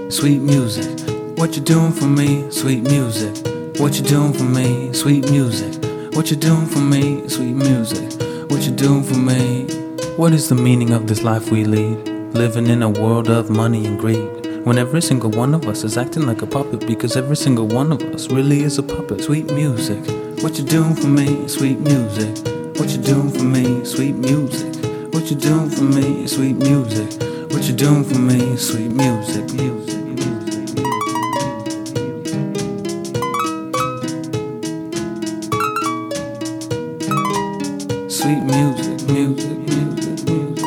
Sweet music. What you doing for me? Sweet music. What you doing for me? Sweet music. What you doing for me? Sweet music. What you doing for me? What is the meaning of this life we lead? Living in a world of money and greed, when every single one of us is acting like a puppet, because every single one of us really is a puppet. Sweet music. What you doing for me? Sweet music. What you doing for me? Sweet music. What you doing for me? Sweet music. What you doing for me? Sweet music. Music. Sweet music, music, music, music.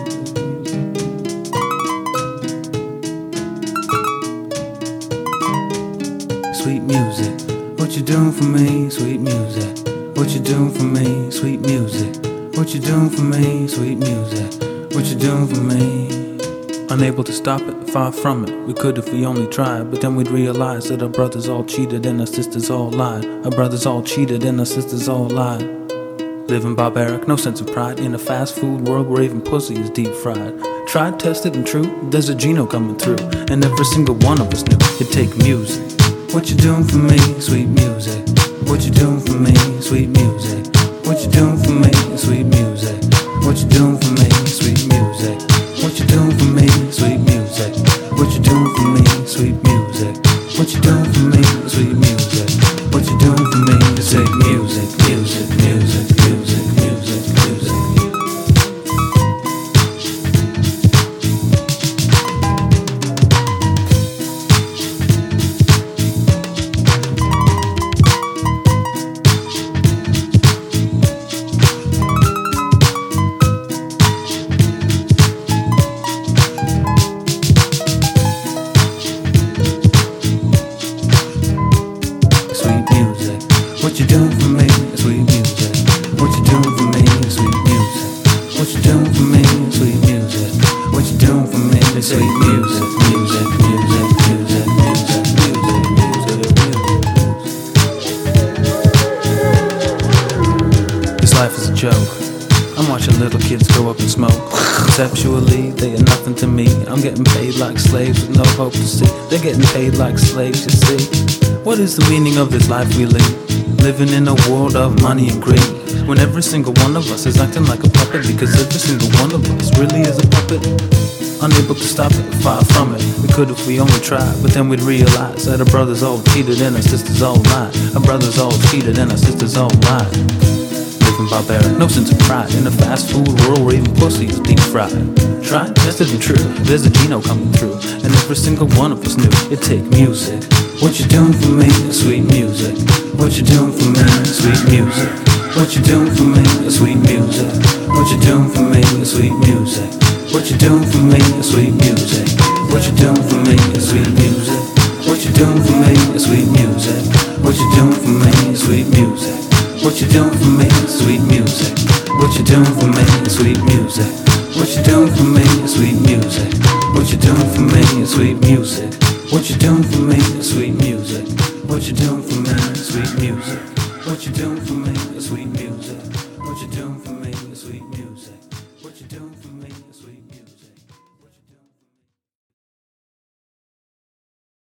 Sweet music. What you doing for me? Sweet music. What you doing for me? Sweet music. What you doing for me? Sweet music. What you doing for me? Unable to stop it, far from it. We could if we only tried, but then we'd realize that our brothers all cheated and our sisters all lied. Our brothers all cheated and our sisters all lied. Living barbaric, no sense of pride, in a fast food world where even pussy is deep fried. Tried, tested, and true, there's a Geno coming through, and every single one of us knew it'd take music. What you doing for me? Sweet music. What you doing for me? Sweet music. What you doing for me? Sweet music. What you doing for me? Sweet music. What you doing for me? Sweet music. What you doing for me? Sweet music. What you doing for me? Sweet music. What you doing for me? Sweet music, music, music, music, music, music. What you doing for me? Sweet music. What you doing for me? Sweet music. What you doing for me? Sweet music. What you doing for me? Sweet music. Music, music, music, music, music, music. This life is a joke. I'm watching little kids grow up and smoke. Conceptually, they are nothing to me. I'm getting paid like slaves with no hope to see. They're getting paid like slaves, you see. What is the meaning of this life we lead? Living in a world of money and greed, when every single one of us is acting like a puppet, because every single one of us really is a puppet. Unable to stop it, far from it. We could if we only tried, but then we'd realize that our brothers all cheated and our sisters all lied. Our brothers all cheated and our sisters all lied. Living barbaric, no sense of pride, in a fast food world where even pussy is deep fried. Tried, tested, and true, there's a Geno coming through, and every single one of us knew it'd take music. What you doing for me? Sweet music. What you doing for me? Sweet music. What you doing for me? Sweet music. What you doing for me? Sweet music. What you doing for me? Sweet music. What you doing for me? Sweet music. What you doing for me? Sweet music. What you doing for me? Sweet music. What you doing for me? Sweet music. What you doing for me? Sweet music. What you doing for me? Sweet music. What you doing for me? Sweet music. What you doing for me? Sweet music. What you doing for me? Sweet music. What you doing for me? Sweet music. What you doing for me? Sweet music. What you doing